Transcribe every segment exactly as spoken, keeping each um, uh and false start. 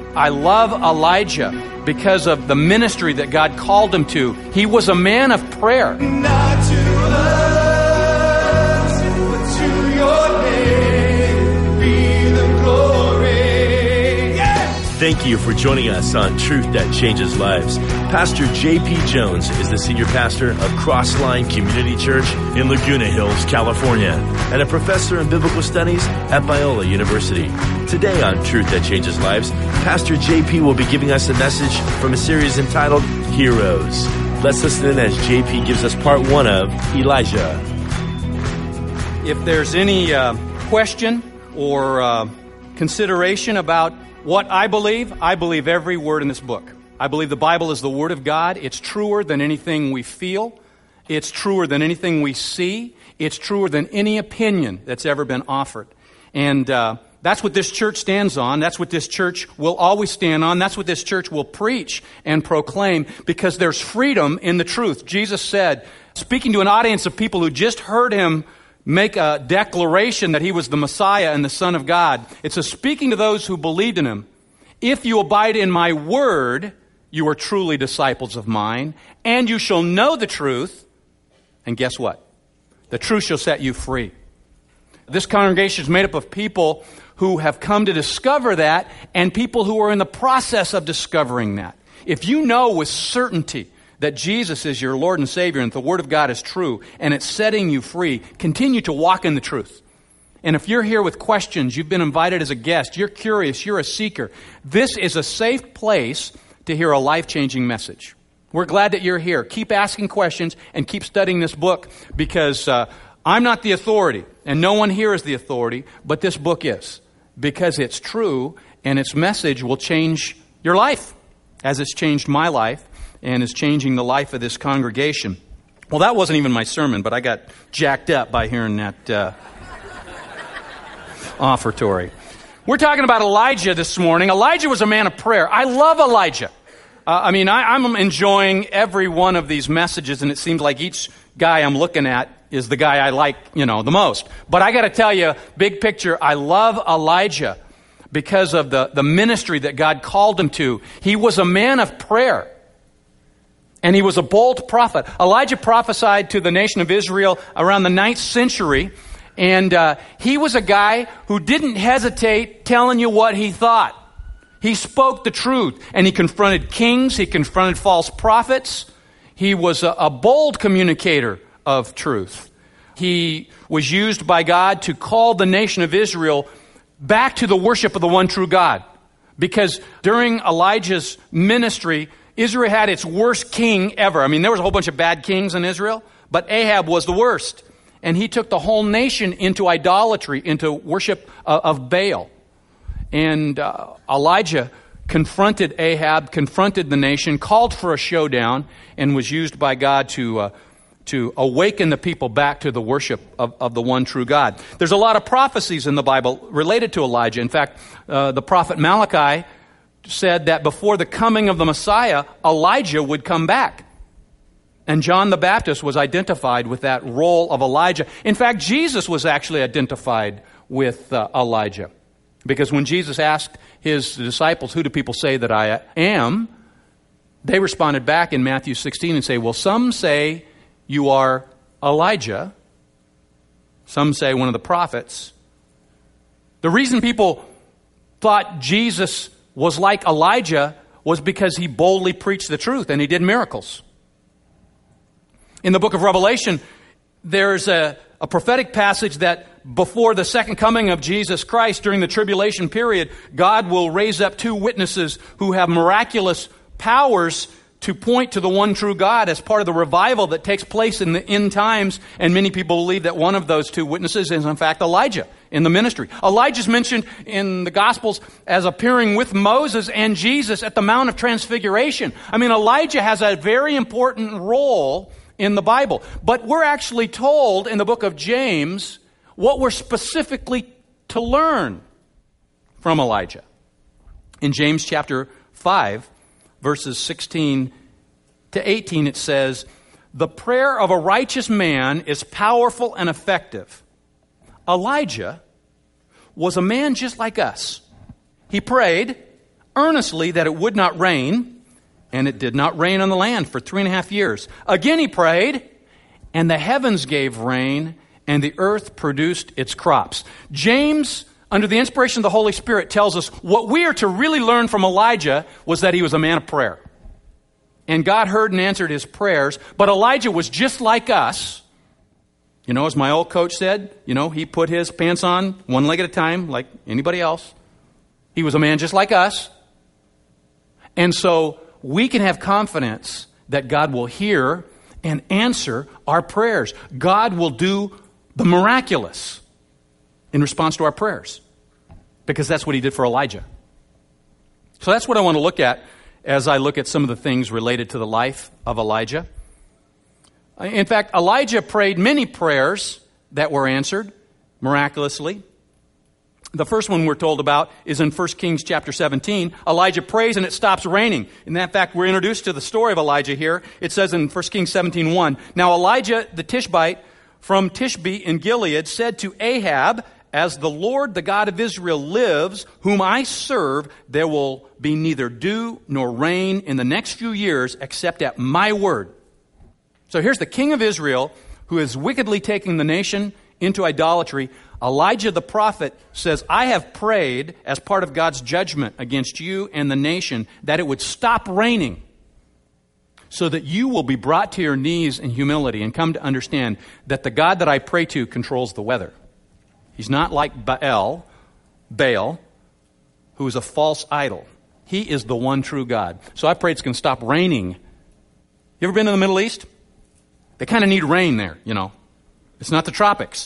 I love Elijah because of the ministry that God called him to. He was a man of prayer. Not to us, but to your name be the glory. Yeah! Thank you for joining us on Truth That Changes Lives. Pastor J P Jones is the senior pastor of Crossline Community Church in Laguna Hills, California, and a professor in biblical studies at Biola University. Today on Truth That Changes Lives, Pastor J P will be giving us a message from a series entitled Heroes. Let's listen in as J P gives us part one of Elijah. If there's any uh, question or uh, consideration about what I believe, I believe every word in this book. I believe the Bible is the Word of God. It's truer than anything we feel. It's truer than anything we see. It's truer than any opinion that's ever been offered. And uh, that's what this church stands on. That's what this church will always stand on. That's what this church will preach and proclaim, because there's freedom in the truth. Jesus said, speaking to an audience of people who just heard him make a declaration that he was the Messiah and the Son of God. It says, speaking to those who believed in him, if you abide in my word, you are truly disciples of mine, and you shall know the truth, and guess what? The truth shall set you free. This congregation is made up of people who have come to discover that, and people who are in the process of discovering that. If you know with certainty that Jesus is your Lord and Savior, and the Word of God is true, and it's setting you free, continue to walk in the truth. And if you're here with questions, you've been invited as a guest, you're curious, you're a seeker, this is a safe place to hear a life-changing message. We're glad that you're here. Keep asking questions and keep studying this book, because uh, I'm not the authority, and no one here is the authority, but this book is, because it's true, and its message will change your life, as it's changed my life, and is changing the life of this congregation. Well, that wasn't even my sermon, but I got jacked up by hearing that uh, offertory. We're talking about Elijah this morning. Elijah was a man of prayer. I love Elijah. Uh, I mean, I, I'm enjoying every one of these messages, and it seems like each guy I'm looking at is the guy I like, you know, the most. But I got to tell you, big picture, I love Elijah because of the, the ministry that God called him to. He was a man of prayer, and he was a bold prophet. Elijah prophesied to the nation of Israel around the ninth century, and uh, he was a guy who didn't hesitate telling you what he thought. He spoke the truth, and he confronted kings, he confronted false prophets. He was a, a bold communicator of truth. He was used by God to call the nation of Israel back to the worship of the one true God. Because during Elijah's ministry, Israel had its worst king ever. I mean, there was a whole bunch of bad kings in Israel, but Ahab was the worst. And he took the whole nation into idolatry, into worship uh, of Baal. And uh, Elijah confronted Ahab, confronted the nation, called for a showdown, and was used by God to uh, to awaken the people back to the worship of, of the one true God. There's a lot of prophecies in the Bible related to Elijah. In fact, uh, the prophet Malachi said that before the coming of the Messiah, Elijah would come back. And John the Baptist was identified with that role of Elijah. In fact, Jesus was actually identified with uh, Elijah. Because when Jesus asked his disciples, who do people say that I am? They responded back in Matthew sixteen and say, well, some say you are Elijah. Some say one of the prophets. The reason people thought Jesus was like Elijah was because he boldly preached the truth and he did miracles. In the book of Revelation, there's a, a prophetic passage that before the second coming of Jesus Christ during the tribulation period, God will raise up two witnesses who have miraculous powers to point to the one true God as part of the revival that takes place in the end times. And many people believe that one of those two witnesses is in fact Elijah in the ministry. Elijah's mentioned in the Gospels as appearing with Moses and Jesus at the Mount of Transfiguration. I mean, Elijah has a very important role in the Bible. But we're actually told in the book of James what we're specifically to learn from Elijah. In James chapter five, verses sixteen to eighteen, it says, the prayer of a righteous man is powerful and effective. Elijah was a man just like us. He prayed earnestly that it would not rain, and it did not rain on the land for three and a half years. Again he prayed, and the heavens gave rain, and the earth produced its crops. James, under the inspiration of the Holy Spirit, tells us what we are to really learn from Elijah was that he was a man of prayer. And God heard and answered his prayers, but Elijah was just like us. You know, as my old coach said, you know, he put his pants on one leg at a time like anybody else. He was a man just like us. And so we can have confidence that God will hear and answer our prayers. God will do the miraculous in response to our prayers, because that's what he did for Elijah. So that's what I want to look at as I look at some of the things related to the life of Elijah. In fact, Elijah prayed many prayers that were answered miraculously. The first one we're told about is in First Kings chapter seventeen. Elijah prays and it stops raining. In that fact, we're introduced to the story of Elijah here. It says in First Kings seventeen one, "Now Elijah the Tishbite from Tishbe in Gilead said to Ahab, 'As the Lord, the God of Israel, lives, whom I serve, there will be neither dew nor rain in the next few years except at my word.'" So here's the king of Israel who is wickedly taking the nation into idolatry. Elijah the prophet says, "I have prayed as part of God's judgment against you and the nation that it would stop raining so that you will be brought to your knees in humility and come to understand that the God that I pray to controls the weather. He's not like Baal, Baal, who is a false idol. He is the one true God. So I pray it's going to stop raining." You ever been to the Middle East? They kind of need rain there, you know. It's not the tropics.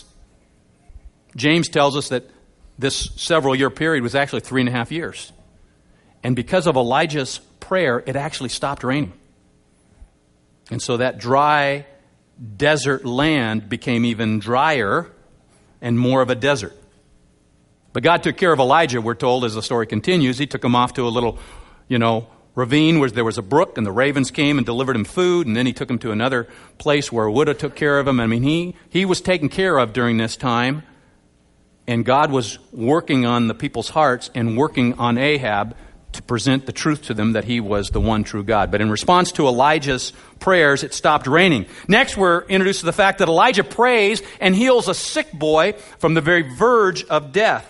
James tells us that this several year period was actually three and a half years. And because of Elijah's prayer, it actually stopped raining. And so that dry desert land became even drier and more of a desert. But God took care of Elijah, we're told, as the story continues. He took him off to a little, you know, ravine where there was a brook, and the ravens came and delivered him food, and then he took him to another place where Woodha took care of him. I mean, he, he was taken care of during this time, and God was working on the people's hearts and working on Ahab to present the truth to them that he was the one true God. But in response to Elijah's prayers, it stopped raining. Next, we're introduced to the fact that Elijah prays and heals a sick boy from the very verge of death.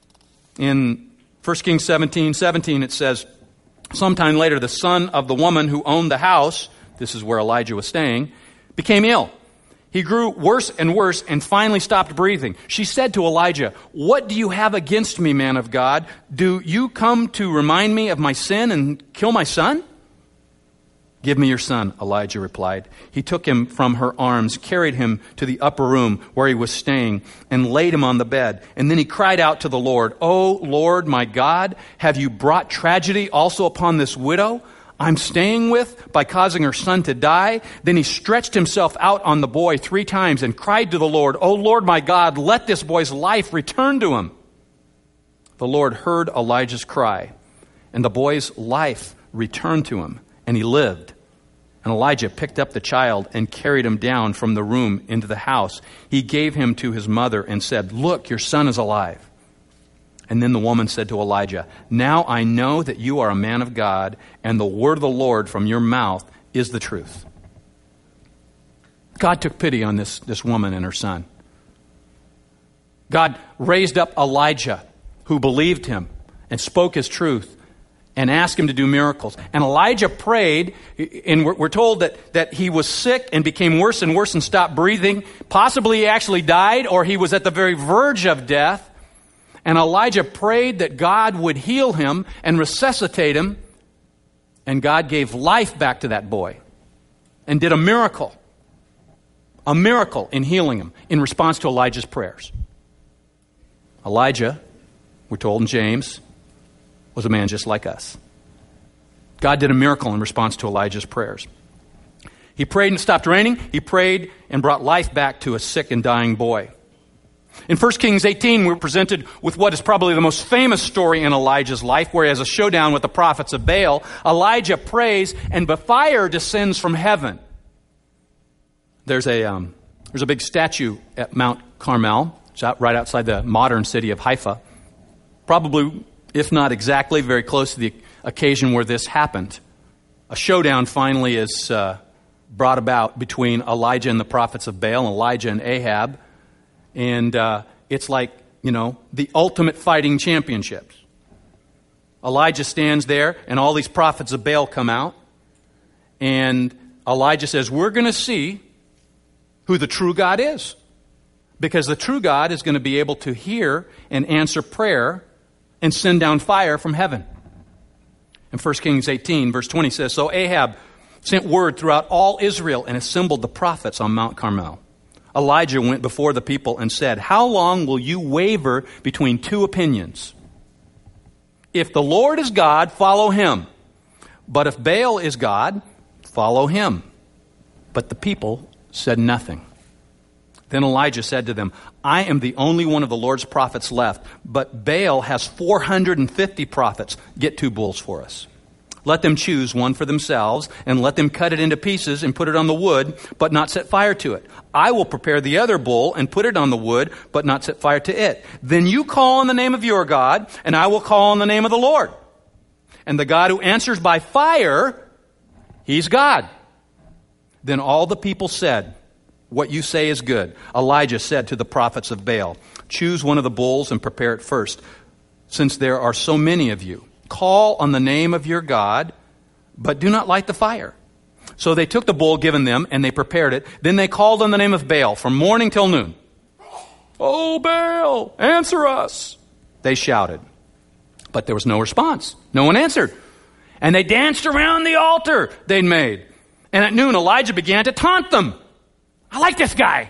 In First Kings seventeen seventeen, it says, "Sometime later, the son of the woman who owned the house," this is where Elijah was staying, "became ill. He grew worse and worse and finally stopped breathing. She said to Elijah, 'What do you have against me, man of God? Do you come to remind me of my sin and kill my son?' 'Give me your son,' Elijah replied. He took him from her arms, carried him to the upper room where he was staying, and laid him on the bed. And then he cried out to the Lord, 'O Lord, my God, have you brought tragedy also upon this widow I'm staying with by causing her son to die?' Then he stretched himself out on the boy three times and cried to the Lord, 'O Lord, my God, let this boy's life return to him.' The Lord heard Elijah's cry, and the boy's life returned to him, and he lived. And Elijah picked up the child and carried him down from the room into the house. He gave him to his mother and said, 'Look, your son is alive.' And then the woman said to Elijah, 'Now I know that you are a man of God, and the word of the Lord from your mouth is the truth.'" God took pity on this, this woman and her son. God raised up Elijah, who believed him and spoke his truth and asked him to do miracles. And Elijah prayed, and we're, we're told that, that he was sick and became worse and worse and stopped breathing. Possibly he actually died, or he was at the very verge of death. And Elijah prayed that God would heal him and resuscitate him. And God gave life back to that boy and did a miracle. A miracle in healing him in response to Elijah's prayers. Elijah, we're told in James, was a man just like us. God did a miracle in response to Elijah's prayers. He prayed and it stopped raining. He prayed and brought life back to a sick and dying boy. In First Kings eighteen, we're presented with what is probably the most famous story in Elijah's life, where he has a showdown with the prophets of Baal. Elijah prays, and the fire descends from heaven. There's a um, there's a big statue at Mount Carmel. It's out right outside the modern city of Haifa. Probably if not exactly, very close to the occasion where this happened. A showdown finally is uh, brought about between Elijah and the prophets of Baal, and Elijah and Ahab. And uh, it's like, you know, the ultimate fighting championships. Elijah stands there, and all these prophets of Baal come out. And Elijah says, we're going to see who the true God is. Because the true God is going to be able to hear and answer prayer and send down fire from heaven. And First Kings eighteen, verse twenty says, so Ahab sent word throughout all Israel and assembled the prophets on Mount Carmel. Elijah went before the people and said, how long will you waver between two opinions? If the Lord is God, follow him. But if Baal is God, follow him. But the people said nothing. Then Elijah said to them, I am the only one of the Lord's prophets left, but Baal has four hundred fifty prophets. Get two bulls for us. Let them choose one for themselves, and let them cut it into pieces and put it on the wood, but not set fire to it. I will prepare the other bull and put it on the wood, but not set fire to it. Then you call on the name of your God, and I will call on the name of the Lord. And the God who answers by fire, he's God. Then all the people said, what you say is good. Elijah said to the prophets of Baal, choose one of the bulls and prepare it first, since there are so many of you. Call on the name of your God, but do not light the fire. So they took the bull given them, and they prepared it. Then they called on the name of Baal from morning till noon. Oh, Baal, answer us, they shouted. But there was no response. No one answered. And they danced around the altar they'd made. And at noon, Elijah began to taunt them. I like this guy.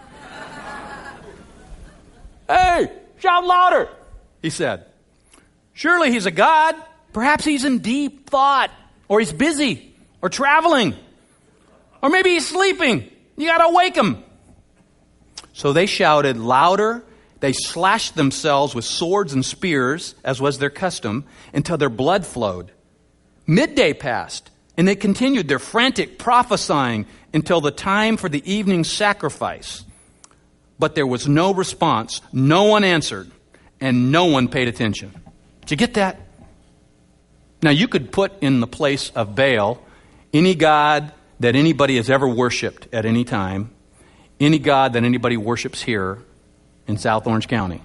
Hey, shout louder, he said. Surely he's a god. Perhaps he's in deep thought, or he's busy, or traveling, or maybe he's sleeping. You got to wake him. So they shouted louder. They slashed themselves with swords and spears, as was their custom, until their blood flowed. Midday passed, and they continued their frantic prophesying until the time for the evening sacrifice. But there was no response. No one answered, and no one paid attention. Did you get that? Now, you could put in the place of Baal any god that anybody has ever worshipped at any time, any god that anybody worships here in South Orange County.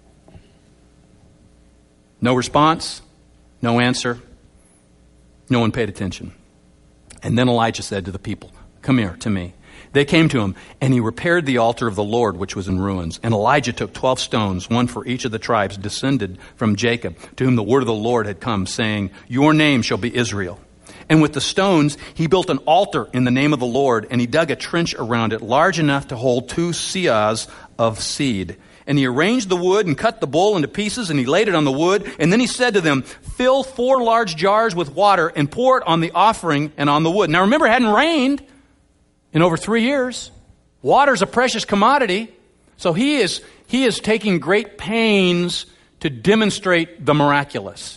No response, no answer, no one paid attention. And then Elijah said to the people, come here to me. They came to him, and he repaired the altar of the Lord, which was in ruins. And Elijah took twelve stones, one for each of the tribes descended from Jacob, to whom the word of the Lord had come, saying, your name shall be Israel. And with the stones, he built an altar in the name of the Lord, and he dug a trench around it large enough to hold two seahs of seed. And he arranged the wood and cut the bull into pieces, and he laid it on the wood. And then he said to them, fill four large jars with water and pour it on the offering and on the wood. Now remember, it hadn't rained in over three years. Water's a precious commodity. So he is, he is taking great pains to demonstrate the miraculous.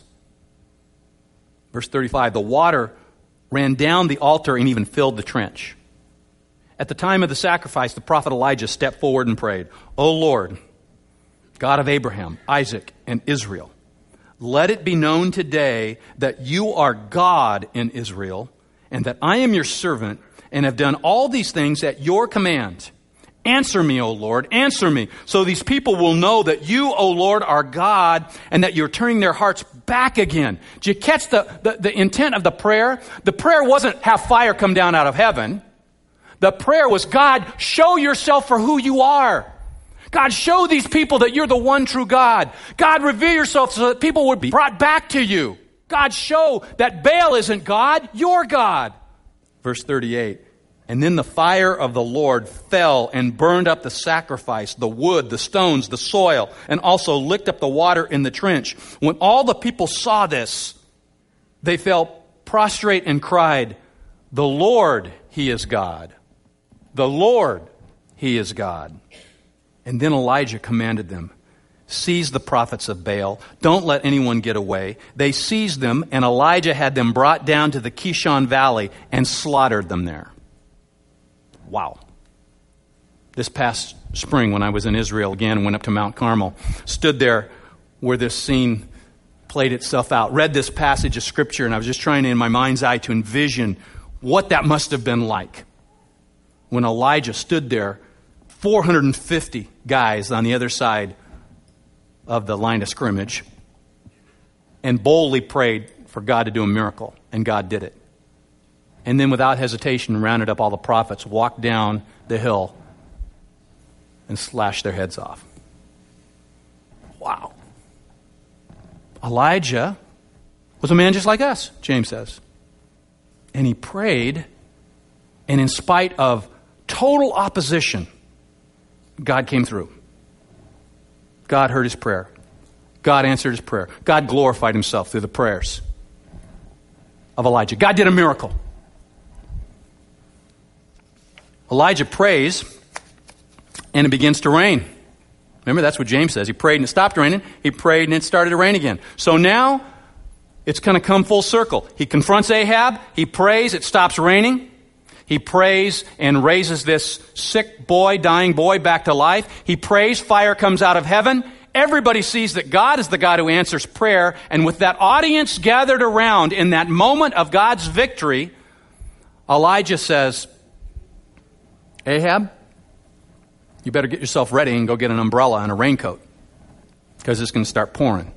Verse thirty-five, the water ran down the altar and even filled the trench. At the time of the sacrifice, the prophet Elijah stepped forward and prayed, O Lord, God of Abraham, Isaac, and Israel, let it be known today that you are God in Israel, and that I am your servant, and have done all these things at your command. Answer me, O Lord, answer me, so these people will know that you, O Lord, are God, and that you're turning their hearts back again. Did you catch the, the, the intent of the prayer? The prayer wasn't have fire come down out of heaven. The prayer was, God, show yourself for who you are. God, show these people that you're the one true God. God, reveal yourself so that people would be brought back to you. God, show that Baal isn't God, you're God. Verse thirty-eight, and then the fire of the Lord fell and burned up the sacrifice, the wood, the stones, the soil, and also licked up the water in the trench. When all the people saw this, they fell prostrate and cried, the Lord, He is God. The Lord, He is God. And then Elijah commanded them, seize the prophets of Baal. Don't let anyone get away. They seized them, and Elijah had them brought down to the Kishon Valley and slaughtered them there. Wow. This past spring when I was in Israel again, went up to Mount Carmel, stood there where this scene played itself out. Read this passage of Scripture, and I was just trying to, in my mind's eye, to envision what that must have been like when Elijah stood there, four hundred fifty guys on the other side of the line of scrimmage, and boldly prayed for God to do a miracle, and God did it. And then without hesitation rounded up all the prophets, walked down the hill, and slashed their heads off. Wow. Elijah was a man just like us, James says. And he prayed, and in spite of total opposition, God came through. God heard his prayer. God answered his prayer. God glorified himself through the prayers of Elijah. God did a miracle. Elijah prays, and it begins to rain. Remember, that's what James says. He prayed and it stopped raining. He prayed and it started to rain again. So now it's going to come full circle. He confronts Ahab. He prays. It stops raining. He prays and raises this sick boy, dying boy back to life. He prays. Fire comes out of heaven. Everybody sees that God is the God who answers prayer. And with that audience gathered around in that moment of God's victory, Elijah says, Ahab, you better get yourself ready and go get an umbrella and a raincoat, because it's going to start pouring.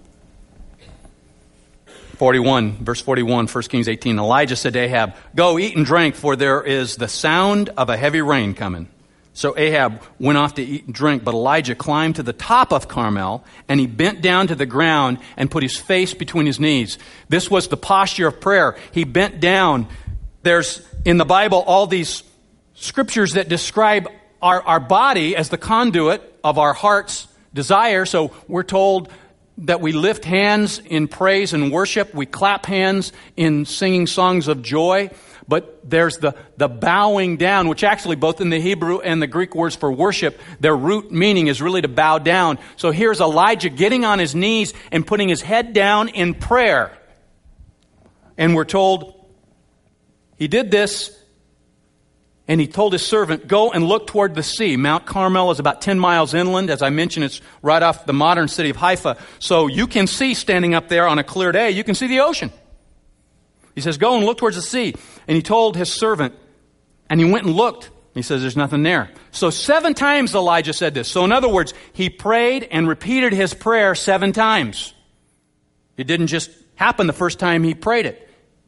forty-one, verse forty-one, First Kings eighteen. Elijah said to Ahab, go eat and drink, for there is the sound of a heavy rain coming. So Ahab went off to eat and drink, but Elijah climbed to the top of Carmel, and he bent down to the ground and put his face between his knees. This was the posture of prayer. He bent down. There's, in the Bible, all these scriptures that describe Our, our body as the conduit of our heart's desire. So we're told that we lift hands in praise and worship. We clap hands in singing songs of joy. But there's the, the bowing down, which actually both in the Hebrew and the Greek words for worship, their root meaning is really to bow down. So here's Elijah getting on his knees and putting his head down in prayer. And we're told he did this. And he told his servant, go and look toward the sea. Mount Carmel is about ten miles inland. As I mentioned, it's right off the modern city of Haifa. So you can see, standing up there on a clear day, you can see the ocean. He says, go and look towards the sea. And he told his servant, and he went and looked. He says, there's nothing there. So seven times Elijah said this. So in other words, he prayed and repeated his prayer seven times. It didn't just happen the first time he prayed it.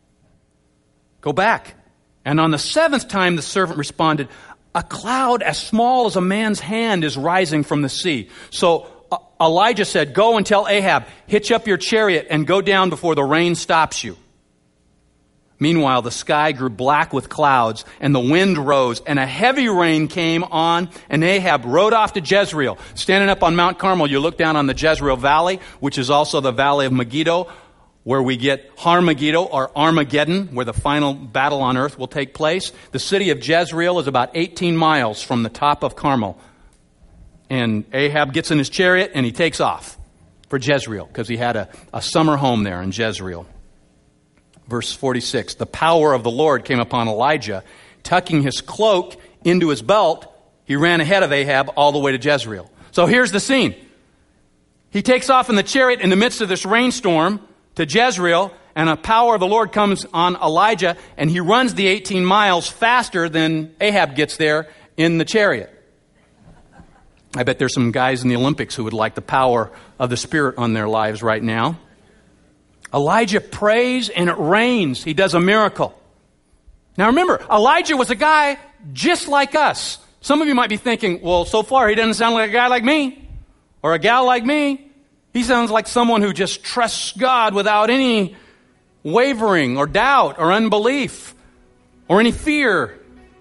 Go back. And on the seventh time, the servant responded, a cloud as small as a man's hand is rising from the sea. So uh, Elijah said, go and tell Ahab, hitch up your chariot and go down before the rain stops you. Meanwhile, the sky grew black with clouds, and the wind rose, and a heavy rain came on, and Ahab rode off to Jezreel. Standing up on Mount Carmel, you look down on the Jezreel Valley, which is also the Valley of Megiddo, where we get Har-Megiddo or Armageddon, where the final battle on earth will take place. The city of Jezreel is about eighteen miles from the top of Carmel. And Ahab gets in his chariot and he takes off for Jezreel, because he had a, a summer home there in Jezreel. Verse forty-six, the power of the Lord came upon Elijah. Tucking his cloak into his belt, he ran ahead of Ahab all the way to Jezreel. So here's the scene. He takes off in the chariot in the midst of this rainstorm to Jezreel, and a power of the Lord comes on Elijah, and he runs the eighteen miles faster than Ahab gets there in the chariot. I bet there's some guys in the Olympics who would like the power of the Spirit on their lives right now. Elijah prays and it rains. He does a miracle. Now remember, Elijah was a guy just like us. Some of you might be thinking, well, so far he doesn't sound like a guy like me or a gal like me. He sounds like someone who just trusts God without any wavering or doubt or unbelief or any fear.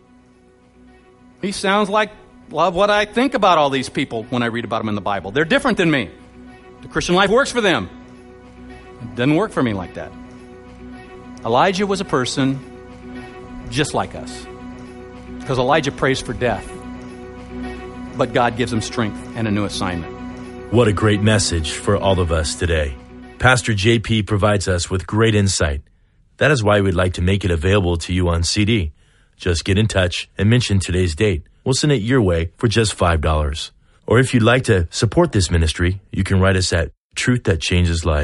He sounds like well, what I think about all these people when I read about them in the Bible. They're different than me. The Christian life works for them. It doesn't work for me like that. Elijah was a person just like us, because Elijah prays for death, but God gives him strength and a new assignment. What a great message for all of us today. Pastor J P provides us with great insight. That is why we'd like to make it available to you on C D. Just get in touch and mention today's date. We'll send it your way for just five dollars. Or if you'd like to support this ministry, you can write us at Truth That Changes Lives,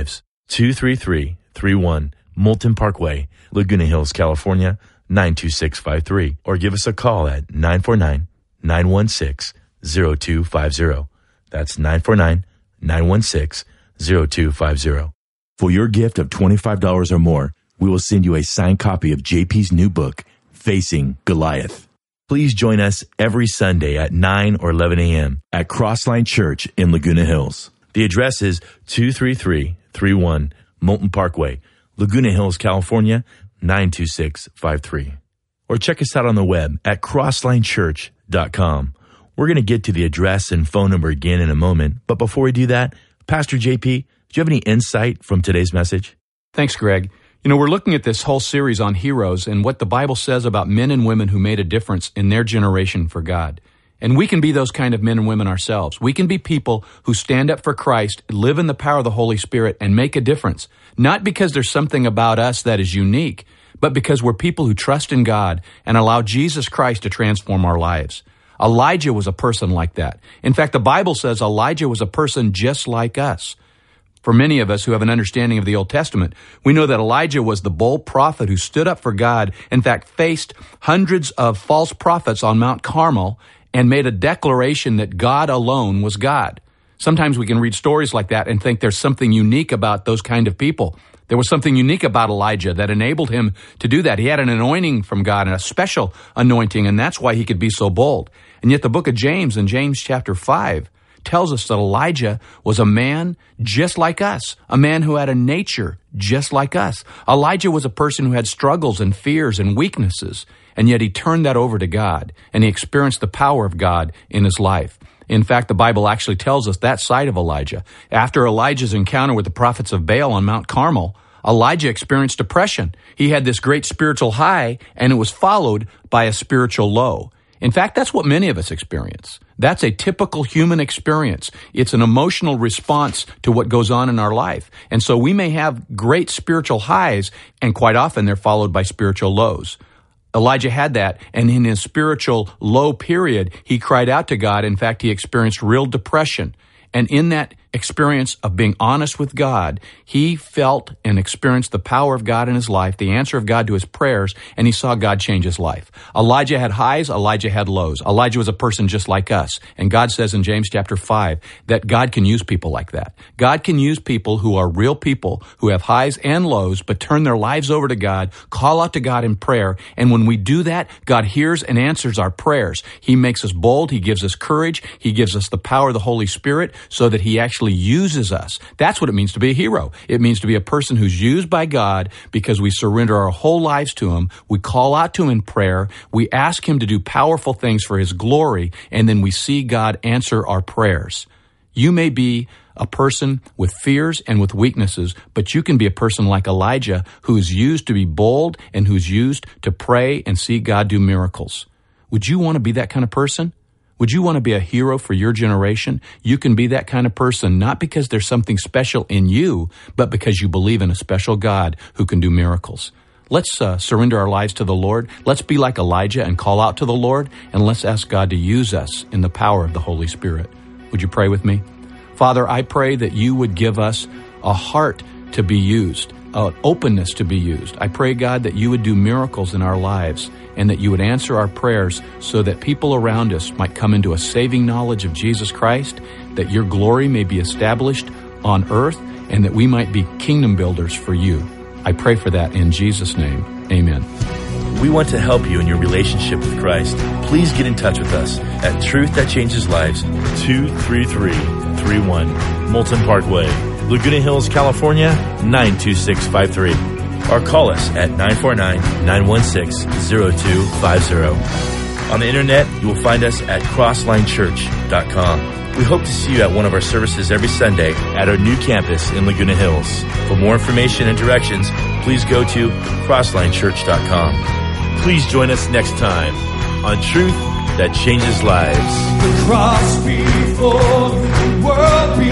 two three three three one Moulton Parkway, Laguna Hills, California, nine two six five three. Or give us a call at nine four nine, nine one six, zero two five zero. That's nine four nine, nine one six, zero two five zero. For your gift of twenty-five dollars or more, we will send you a signed copy of J P's new book, Facing Goliath. Please join us every Sunday at nine or eleven a.m. at Crossline Church in Laguna Hills. The address is two three three three one Moulton Parkway, Laguna Hills, California, nine two six five three. Or check us out on the web at crossline church dot com. We're going to get to the address and phone number again in a moment, but before we do that, Pastor J P, do you have any insight from today's message? Thanks, Greg. You know, we're looking at this whole series on heroes and what the Bible says about men and women who made a difference in their generation for God. And we can be those kind of men and women ourselves. We can be people who stand up for Christ, live in the power of the Holy Spirit, and make a difference. Not because there's something about us that is unique, but because we're people who trust in God and allow Jesus Christ to transform our lives. Elijah was a person like that. In fact, the Bible says Elijah was a person just like us. For many of us who have an understanding of the Old Testament, we know that Elijah was the bold prophet who stood up for God, in fact, faced hundreds of false prophets on Mount Carmel and made a declaration that God alone was God. Sometimes we can read stories like that and think there's something unique about those kind of people. There was something unique about Elijah that enabled him to do that. He had an anointing from God, and a special anointing, and that's why he could be so bold. And yet the book of James, in James chapter five, tells us that Elijah was a man just like us, a man who had a nature just like us. Elijah was a person who had struggles and fears and weaknesses, and yet he turned that over to God, and he experienced the power of God in his life. In fact, the Bible actually tells us that side of Elijah. After Elijah's encounter with the prophets of Baal on Mount Carmel, Elijah experienced depression. He had this great spiritual high, and it was followed by a spiritual low. In fact, that's what many of us experience. That's a typical human experience. It's an emotional response to what goes on in our life. And so we may have great spiritual highs, and quite often they're followed by spiritual lows. Elijah had that, and in his spiritual low period, he cried out to God. In fact, he experienced real depression. And in that experience of being honest with God, he felt and experienced the power of God in his life, the answer of God to his prayers, and he saw God change his life. Elijah had highs, Elijah had lows. Elijah was a person just like us. And God says in James chapter five that God can use people like that. God can use people who are real people, who have highs and lows, but turn their lives over to God, call out to God in prayer. And when we do that, God hears and answers our prayers. He makes us bold. He gives us courage. He gives us the power of the Holy Spirit so that he actually uses us. That's what it means to be a hero. It means to be a person who's used by God because we surrender our whole lives to him. We call out to him in prayer. We ask him to do powerful things for his glory, and then we see God answer our prayers. You may be a person with fears and with weaknesses, but you can be a person like Elijah who is used to be bold and who's used to pray and see God do miracles. Would you want to be that kind of person? Would you want to be a hero for your generation? You can be that kind of person, not because there's something special in you, but because you believe in a special God who can do miracles. Let's uh, surrender our lives to the Lord. Let's be like Elijah and call out to the Lord, and let's ask God to use us in the power of the Holy Spirit. Would you pray with me? Father, I pray that you would give us a heart to be used, an openness to be used. I pray, God, that you would do miracles in our lives and that you would answer our prayers so that people around us might come into a saving knowledge of Jesus Christ, that your glory may be established on earth, and that we might be kingdom builders for you. I pray for that in Jesus' name. Amen. We want to help you in your relationship with Christ. Please get in touch with us at Truth That Changes Lives, two three three three one Moulton Parkway, Laguna Hills, California, nine two six five three. Or call us at nine four nine, nine one six, zero two five zero. On the internet, you will find us at crossline church dot com. We hope to see you at one of our services every Sunday at our new campus in Laguna Hills. For more information and directions, please go to crossline church dot com. Please join us next time on Truth That Changes Lives. The cross before the world